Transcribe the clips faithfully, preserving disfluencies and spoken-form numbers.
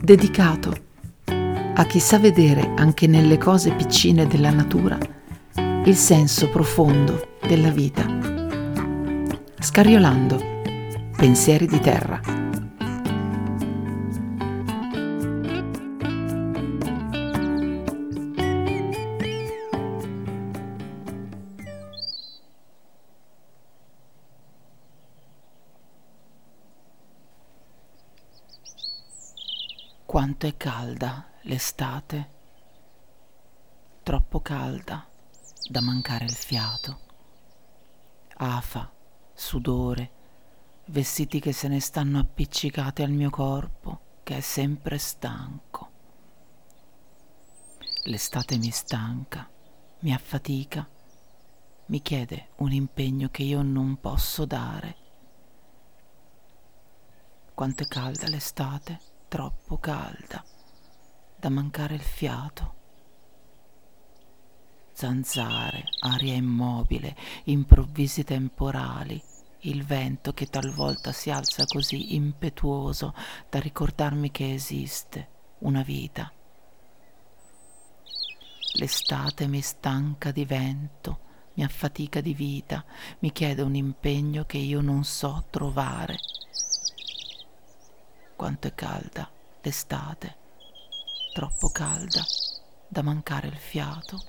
dedicato a chi sa vedere anche nelle cose piccine della natura il senso profondo della vita. Scariolando, pensieri di terra. Quanto è calda l'estate, troppo calda da mancare il fiato. Afa, sudore, vestiti che se ne stanno appiccicati al mio corpo, che è sempre stanco. L'estate mi stanca, mi affatica, mi chiede un impegno che io non posso dare. Quanto è calda l'estate, troppo calda da mancare il fiato. Zanzare, aria immobile, improvvisi temporali, il vento che talvolta si alza così impetuoso da ricordarmi che esiste una vita. L'estate mi stanca di vento, mi affatica di vita, mi chiede un impegno che io non so trovare. Quanto è calda l'estate, troppo calda da mancare il fiato.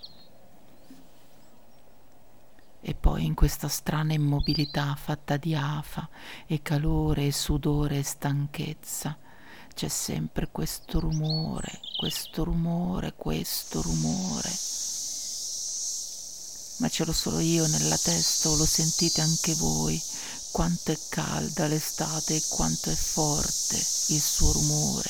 E poi in questa strana immobilità fatta di afa e calore e sudore e stanchezza c'è sempre questo rumore, questo rumore, questo rumore. Ma ce l'ho solo io nella testa o lo sentite anche voi? Quanto è calda l'estate e quanto è forte il suo rumore.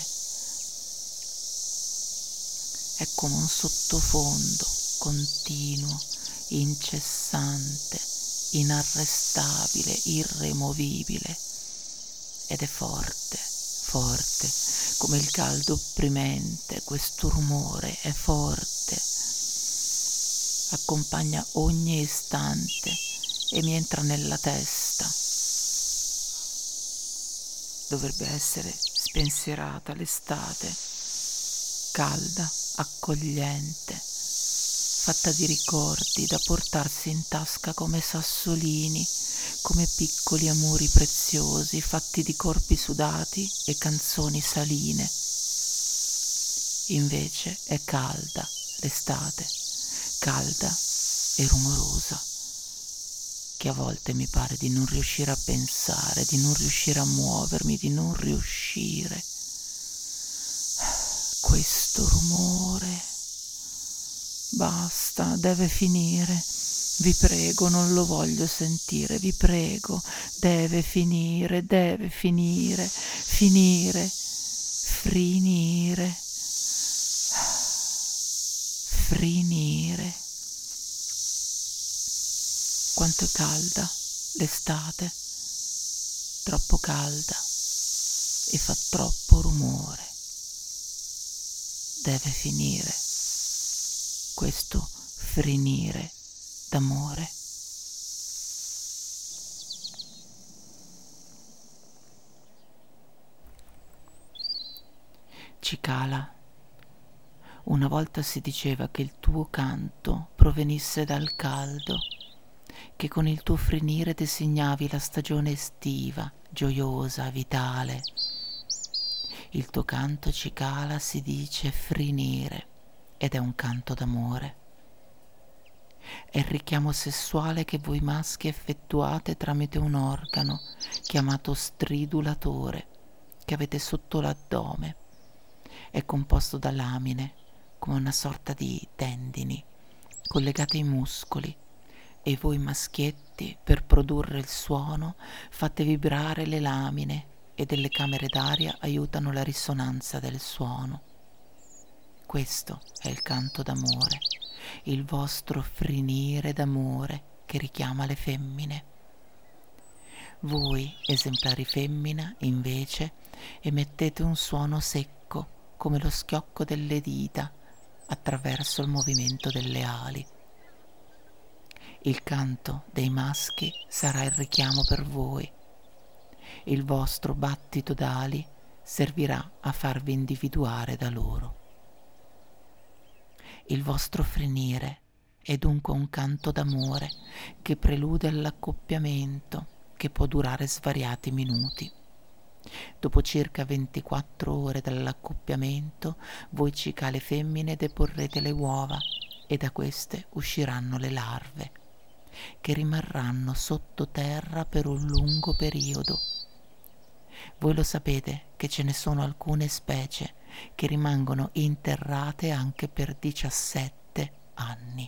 È come un sottofondo continuo, incessante, inarrestabile, irremovibile, ed è forte, forte, come il caldo opprimente. Questo rumore è forte, accompagna ogni istante e mi entra nella testa. Dovrebbe essere spensierata l'estate, calda, accogliente, fatta di ricordi da portarsi in tasca come sassolini, come piccoli amori preziosi fatti di corpi sudati e canzoni saline. Invece è calda l'estate, calda e rumorosa, che a volte mi pare di non riuscire a pensare, di non riuscire a muovermi, di non riuscire. Questo rumore, basta, deve finire, vi prego, non lo voglio sentire, vi prego, deve finire, deve finire, finire, finire, finire. Quanto è calda l'estate, troppo calda e fa troppo rumore. Deve finire questo frinire d'amore. Cicala, una volta si diceva che il tuo canto provenisse dal caldo, che con il tuo frinire designavi la stagione estiva, gioiosa, vitale. Il tuo canto, cicala, si dice frinire ed è un canto d'amore. È il richiamo sessuale che voi maschi effettuate tramite un organo chiamato stridulatore che avete sotto l'addome. È composto da lamine, come una sorta di tendini, collegate ai muscoli, e voi maschietti, per produrre il suono, fate vibrare le lamine e delle camere d'aria aiutano la risonanza del suono. Questo è il canto d'amore, il vostro frinire d'amore che richiama le femmine. Voi, esemplari femmina, invece, emettete un suono secco come lo schiocco delle dita attraverso il movimento delle ali. Il canto dei maschi sarà il richiamo per voi. Il vostro battito d'ali servirà a farvi individuare da loro. Il vostro frenire è dunque un canto d'amore che prelude all'accoppiamento, che può durare svariati minuti. Dopo circa ventiquattro ore dall'accoppiamento, voi cicale femmine deporrete le uova e da queste usciranno le larve, che rimarranno sottoterra per un lungo periodo. Voi lo sapete che ce ne sono alcune specie che rimangono interrate anche per diciassette anni.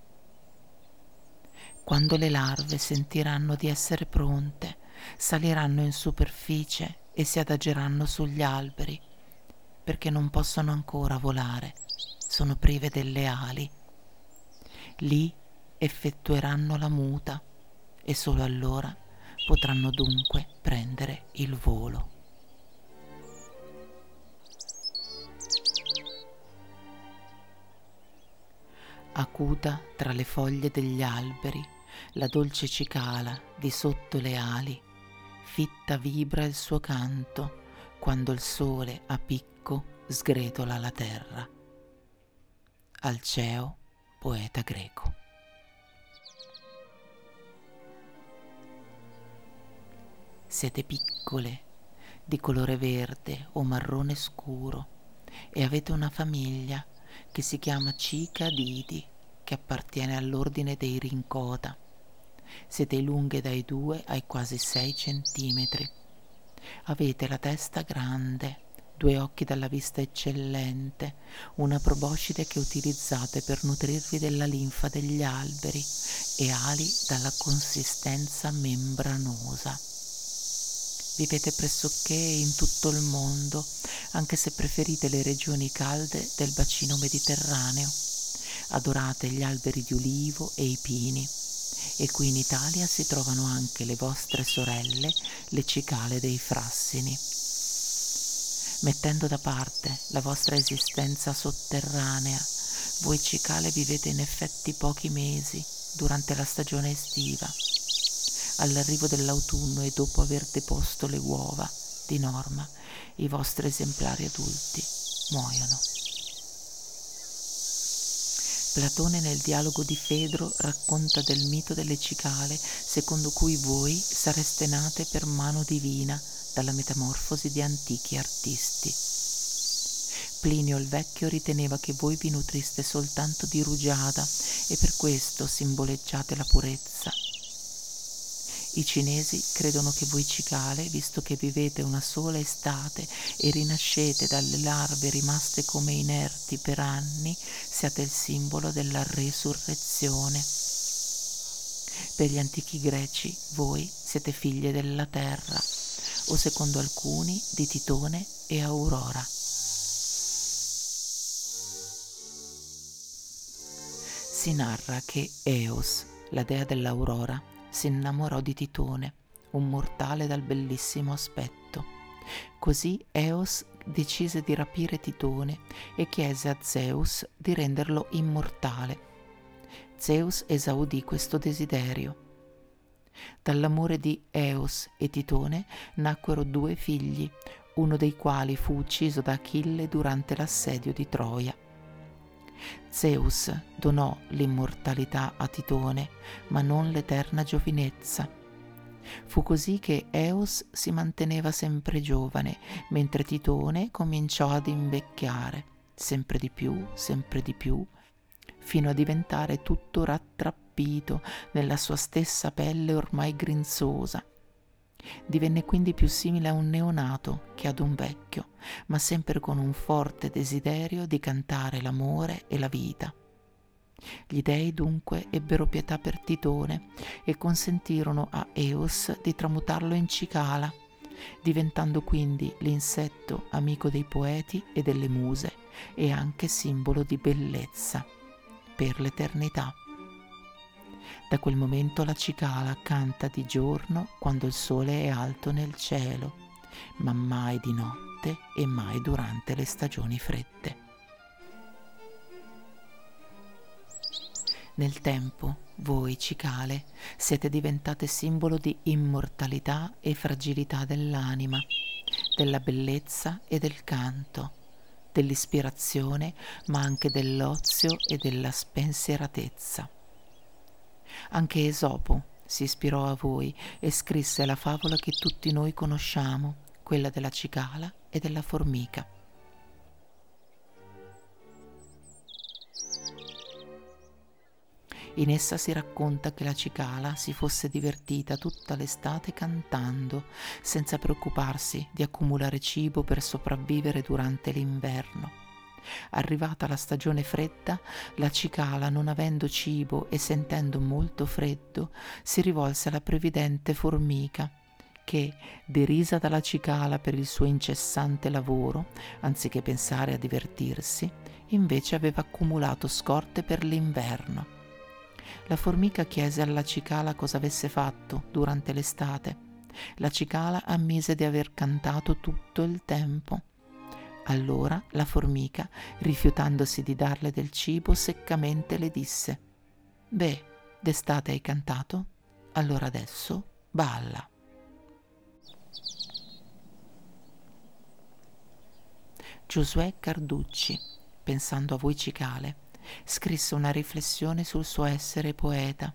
Quando le larve sentiranno di essere pronte, saliranno in superficie e si adageranno sugli alberi, perché non possono ancora volare, sono prive delle ali. Lì effettueranno la muta e solo allora potranno dunque prendere il volo. Acuta tra le foglie degli alberi, la dolce cicala di sotto le ali, fitta vibra il suo canto quando il sole a picco sgretola la terra. Alceo, poeta greco. Siete piccole, di colore verde o marrone scuro, e avete una famiglia che si chiama Cicadidi, che appartiene all'ordine dei Rincota. Siete lunghe dai due ai quasi sei centimetri. Avete la testa grande, due occhi dalla vista eccellente, una proboscide che utilizzate per nutrirvi della linfa degli alberi e ali dalla consistenza membranosa. Vivete pressoché in tutto il mondo, anche se preferite le regioni calde del bacino mediterraneo. Adorate gli alberi di ulivo e i pini, e qui in Italia si trovano anche le vostre sorelle, le cicale dei frassini. Mettendo da parte la vostra esistenza sotterranea, voi cicale vivete in effetti pochi mesi durante la stagione estiva. All'arrivo dell'autunno e dopo aver deposto le uova, di norma, i vostri esemplari adulti muoiono. Platone nel dialogo di Fedro racconta del mito delle cicale, secondo cui voi sareste nate per mano divina dalla metamorfosi di antichi artisti. Plinio il Vecchio riteneva che voi vi nutriste soltanto di rugiada e per questo simboleggiate la purezza. I cinesi credono che voi cicale, visto che vivete una sola estate e rinascete dalle larve rimaste come inerti per anni, siate il simbolo della resurrezione. Per gli antichi greci voi siete figlie della terra, o secondo alcuni di Titone e Aurora. Si narra che Eos, la dea dell'aurora, si innamorò di Titone, un mortale dal bellissimo aspetto. Così Eos decise di rapire Titone e chiese a Zeus di renderlo immortale. Zeus esaudì questo desiderio. Dall'amore di Eos e Titone nacquero due figli, uno dei quali fu ucciso da Achille durante l'assedio di Troia. Zeus donò l'immortalità a Titone, ma non l'eterna giovinezza. Fu così che Eos si manteneva sempre giovane, mentre Titone cominciò ad invecchiare, sempre di più, sempre di più, fino a diventare tutto rattrappito nella sua stessa pelle ormai grinzosa. Divenne quindi più simile a un neonato che ad un vecchio, ma sempre con un forte desiderio di cantare l'amore e la vita. Gli dei dunque ebbero pietà per Titone e consentirono a Eos di tramutarlo in cicala, diventando quindi l'insetto amico dei poeti e delle muse e anche simbolo di bellezza per l'eternità. Da quel momento la cicala canta di giorno quando il sole è alto nel cielo, ma mai di notte e mai durante le stagioni fredde. Nel tempo, voi cicale siete diventate simbolo di immortalità e fragilità dell'anima. della bellezza e del canto, dell'ispirazione, ma anche dell'ozio e della spensieratezza. Anche Esopo si ispirò a voi e scrisse la favola che tutti noi conosciamo, quella della cicala e della formica. In essa si racconta che la cicala si fosse divertita tutta l'estate cantando, senza preoccuparsi di accumulare cibo per sopravvivere durante l'inverno. Arrivata la stagione fredda, la cicala, non avendo cibo e sentendo molto freddo, si rivolse alla previdente formica, che, derisa dalla cicala per il suo incessante lavoro, anziché pensare a divertirsi, invece aveva accumulato scorte per l'inverno. La formica chiese alla cicala cosa avesse fatto durante l'estate. La cicala ammise di aver cantato tutto il tempo. Allora la formica, rifiutandosi di darle del cibo, seccamente le disse: «Beh, d'estate hai cantato? Allora adesso balla». Giosuè Carducci, pensando a voi cicale, scrisse una riflessione sul suo essere poeta.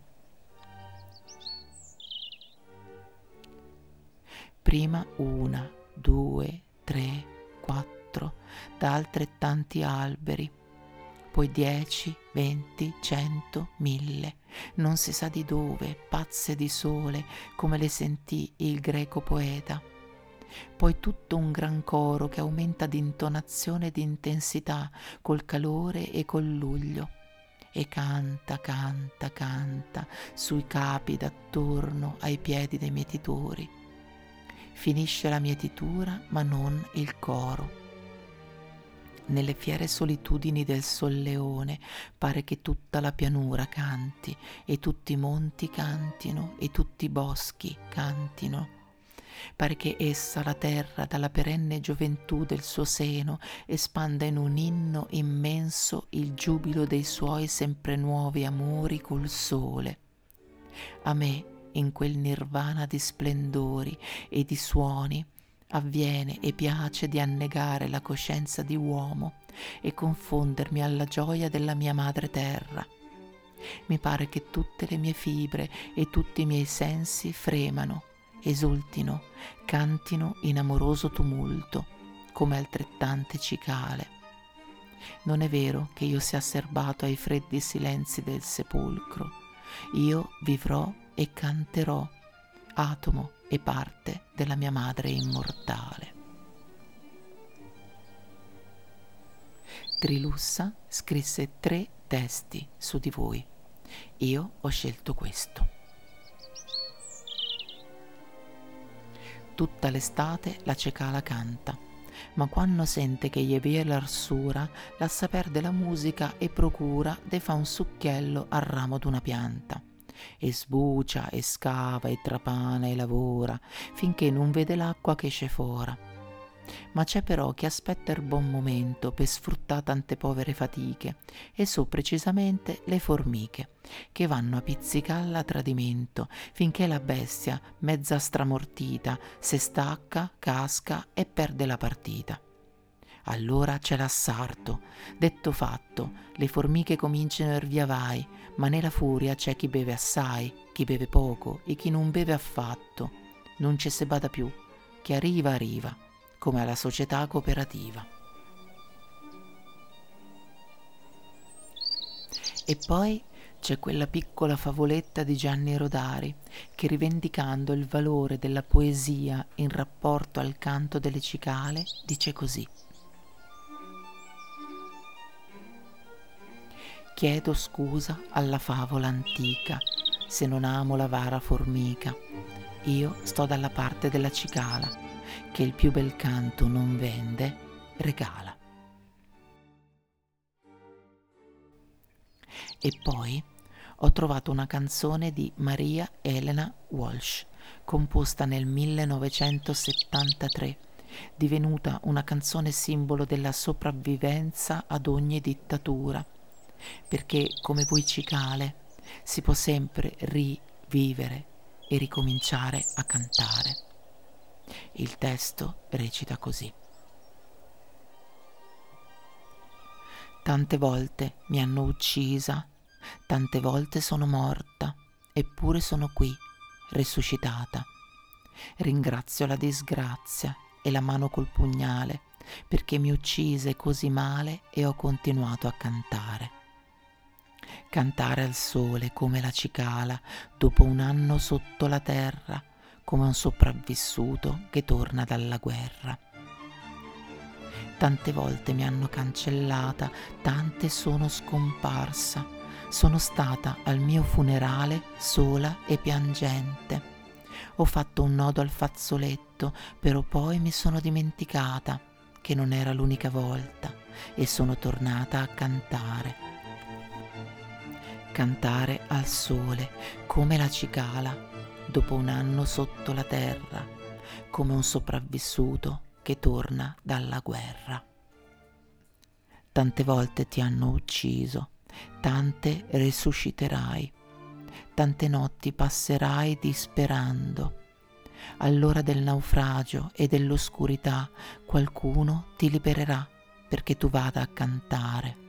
Prima una, due, tre, quattro, da altrettanti alberi, poi dieci, venti, cento, mille, non si sa di dove, pazze di sole, come le sentì il greco poeta. Poi tutto un gran coro che aumenta di intonazione e di intensità col calore e col luglio, e canta, canta, canta sui capi d'attorno ai piedi dei mietitori. Finisce la mietitura, ma non il coro. Nelle fiere solitudini del solleone pare che tutta la pianura canti, e tutti i monti cantino, e tutti i boschi cantino. Pare che essa, la terra, dalla perenne gioventù del suo seno, espanda in un inno immenso il giubilo dei suoi sempre nuovi amori col sole. A me, in quel nirvana di splendori e di suoni, avviene e piace di annegare la coscienza di uomo e confondermi alla gioia della mia madre terra. Mi pare che tutte le mie fibre e tutti i miei sensi fremano, esultino, cantino in amoroso tumulto, come altrettante cicale. Non è vero che io sia serbato ai freddi silenzi del sepolcro. Io vivrò e canterò, atomo e parte della mia madre immortale. Trilussa scrisse tre testi su di voi. Io ho scelto questo. Tutta l'estate la cicala canta, ma quando sente che gli vie l'arsura, lascia perde la musica e procura de fa un succhiello al ramo d'una pianta, e sbucia e scava e trapana e lavora, finché non vede l'acqua che esce fora. Ma c'è però chi aspetta il buon momento per sfruttare tante povere fatiche, e so precisamente le formiche, che vanno a pizzicalla a tradimento, finché la bestia, mezza stramortita, se stacca, casca e perde la partita. Allora c'è l'assarto. Detto fatto, le formiche cominciano il via vai, ma nella furia c'è chi beve assai, chi beve poco e chi non beve affatto. Non ci se bada più, chi arriva arriva, come alla società cooperativa. E poi c'è quella piccola favoletta di Gianni Rodari che, rivendicando il valore della poesia in rapporto al canto delle cicale, dice così: chiedo scusa alla favola antica se non amo l'avara formica. Io sto dalla parte della cicala, che il più bel canto non vende, regala. E poi ho trovato una canzone di Maria Elena Walsh, composta nel millenovecentosettantatré, divenuta una canzone simbolo della sopravvivenza ad ogni dittatura, perché come voi cicale si può sempre rivivere e ricominciare a cantare. Il testo recita così: tante volte mi hanno uccisa, tante volte sono morta, eppure sono qui, risuscitata. Ringrazio la disgrazia e la mano col pugnale, perché mi uccise così male e ho continuato a cantare. Cantare al sole come la cicala dopo un anno sotto la terra, come un sopravvissuto che torna dalla guerra. Tante volte mi hanno cancellata, tante sono scomparsa. Sono stata al mio funerale sola e piangente. Ho fatto un nodo al fazzoletto, però poi mi sono dimenticata che non era l'unica volta e sono tornata a cantare. Cantare al sole come la cicala dopo un anno sotto la terra, come un sopravvissuto che torna dalla guerra. Tante volte ti hanno ucciso, tante risusciterai, tante notti passerai disperando. All'ora del naufragio e dell'oscurità qualcuno ti libererà perché tu vada a cantare.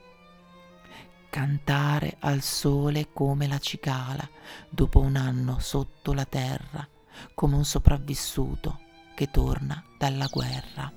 Cantare al sole come la cicala dopo un anno sotto la terra, come un sopravvissuto che torna dalla guerra.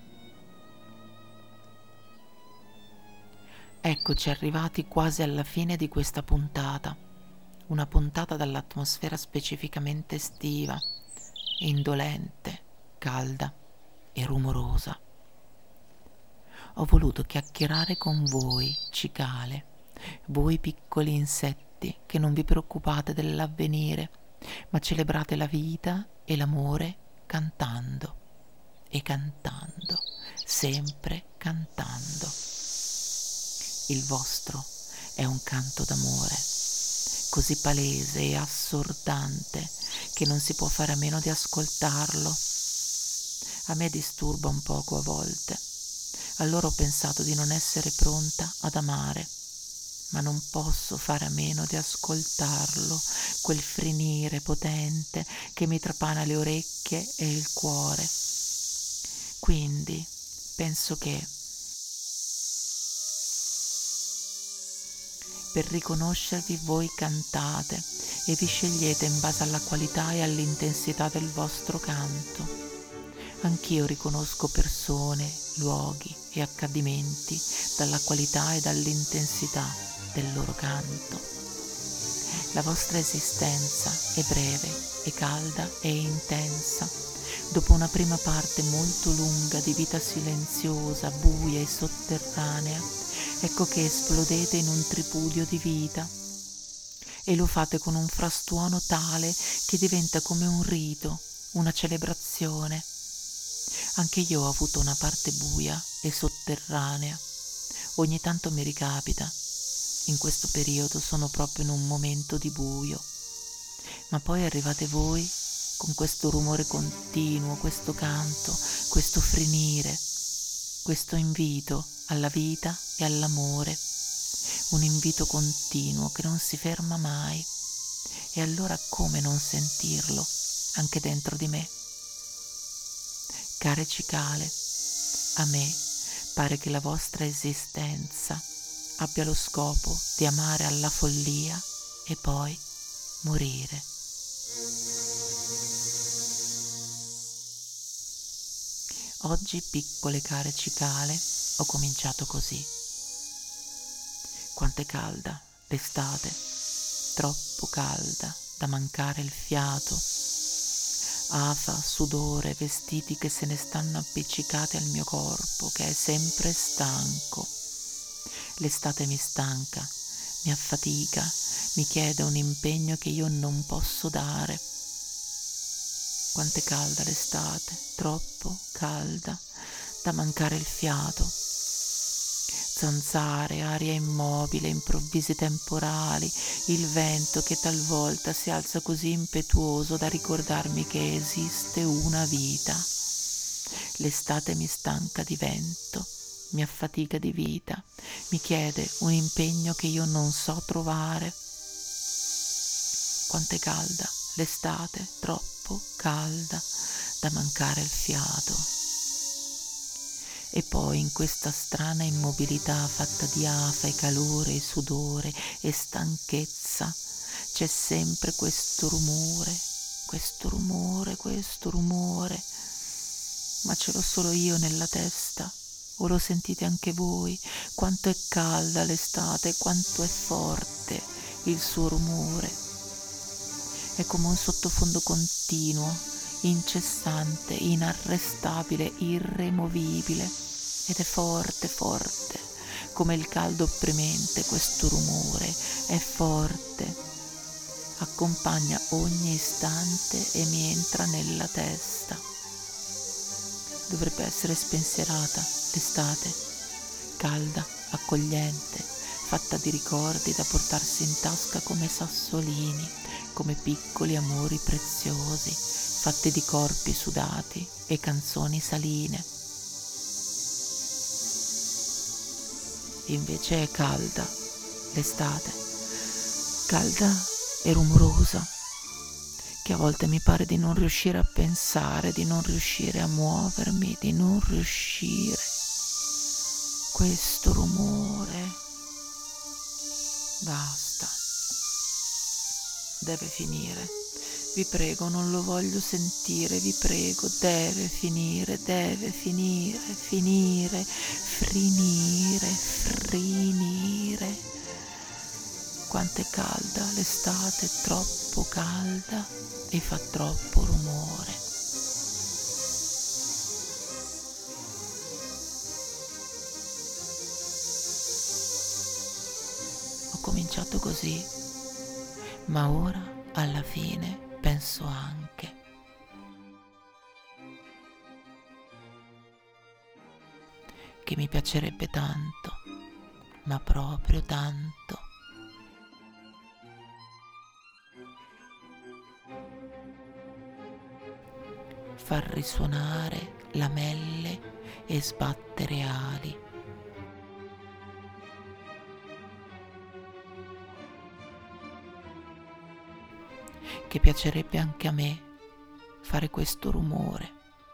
Eccoci arrivati quasi alla fine di questa puntata, una puntata dall'atmosfera specificamente estiva, indolente, calda e rumorosa. Ho voluto chiacchierare con voi, cicale, voi piccoli insetti che non vi preoccupate dell'avvenire, ma celebrate la vita e l'amore cantando e cantando, sempre cantando. Il vostro è un canto d'amore, così palese e assordante che non si può fare a meno di ascoltarlo. A me disturba un poco a volte. Allora ho pensato di non essere pronta ad amare, ma non posso fare a meno di ascoltarlo, quel frinire potente che mi trapana le orecchie e il cuore. Quindi penso che per riconoscervi voi cantate e vi scegliete in base alla qualità e all'intensità del vostro canto. Anch'io riconosco persone, luoghi e accadimenti dalla qualità e dall'intensità del loro canto. La vostra esistenza è breve, è calda e intensa. Dopo una prima parte molto lunga di vita silenziosa, buia e sotterranea, ecco che esplodete in un tripudio di vita. E lo fate con un frastuono tale che diventa come un rito, una celebrazione. Anche io ho avuto una parte buia e sotterranea. Ogni tanto mi ricapita. In questo periodo sono proprio in un momento di buio. Ma poi arrivate voi con questo rumore continuo, questo canto, questo frenire, questo invito alla vita e all'amore. Un invito continuo che non si ferma mai. E allora come non sentirlo anche dentro di me? Care cicale, a me pare che la vostra esistenza abbia lo scopo di amare alla follia e poi morire. Oggi, piccole care cicale, ho cominciato così. Quanto è calda l'estate, troppo calda da mancare il fiato. Afa, sudore, vestiti che se ne stanno appiccicati al mio corpo, che è sempre stanco. L'estate mi stanca, mi affatica, mi chiede un impegno che io non posso dare. Quanto è calda l'estate, troppo calda da mancare il fiato. Zanzare, aria immobile, improvvisi temporali, il vento che talvolta si alza così impetuoso da ricordarmi che esiste una vita. L'estate mi stanca di vento, mi affatica di vita, mi chiede un impegno che io non so trovare. Quanto è calda l'estate, troppo calda da mancare il fiato. E poi in questa strana immobilità fatta di afa e calore e sudore e stanchezza c'è sempre questo rumore, questo rumore, questo rumore. Ma ce l'ho solo io nella testa, o lo sentite anche voi? Quanto è calda l'estate, quanto è forte il suo rumore. È come un sottofondo continuo, incessante, inarrestabile, irremovibile, ed è forte, forte, come il caldo opprimente. Questo rumore è forte, accompagna ogni istante e mi entra nella testa. Dovrebbe essere spensierata l'estate, calda, accogliente, fatta di ricordi da portarsi in tasca come sassolini, come piccoli amori preziosi, fatti di corpi sudati e canzoni saline. Invece è calda l'estate, calda e rumorosa, che a volte mi pare di non riuscire a pensare, di non riuscire a muovermi, di non riuscire. Questo rumore, basta, deve finire. Vi prego, non lo voglio sentire, vi prego, deve finire, deve finire, finire, finire, finire. Quanto è calda l'estate, troppo calda e fa troppo rumore. Ho cominciato così, ma ora alla fine penso anche che mi piacerebbe tanto, ma proprio tanto, far risuonare lamelle e sbattere ali. Che piacerebbe anche a me fare questo rumore.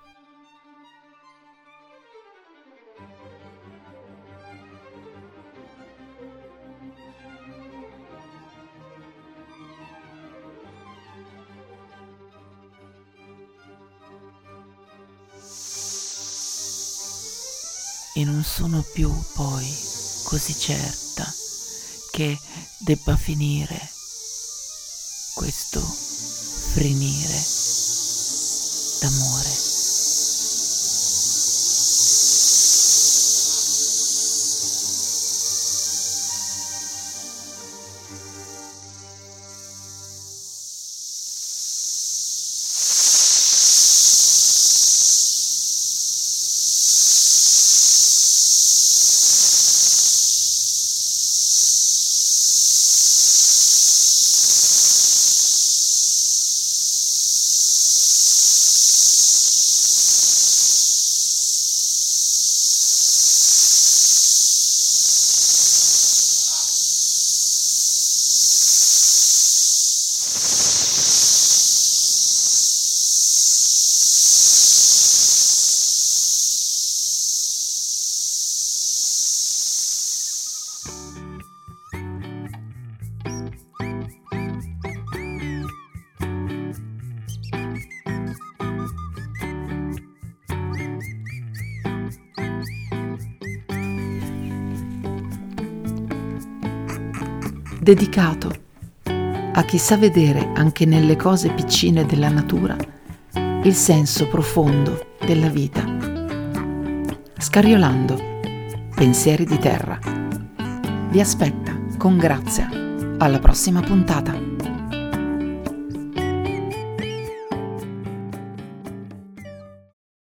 E non sono più poi così certa che debba finire questo frenire d'amore. Dedicato a chi sa vedere anche nelle cose piccine della natura il senso profondo della vita. Scariolando, pensieri di terra. Vi aspetta con grazia alla prossima puntata.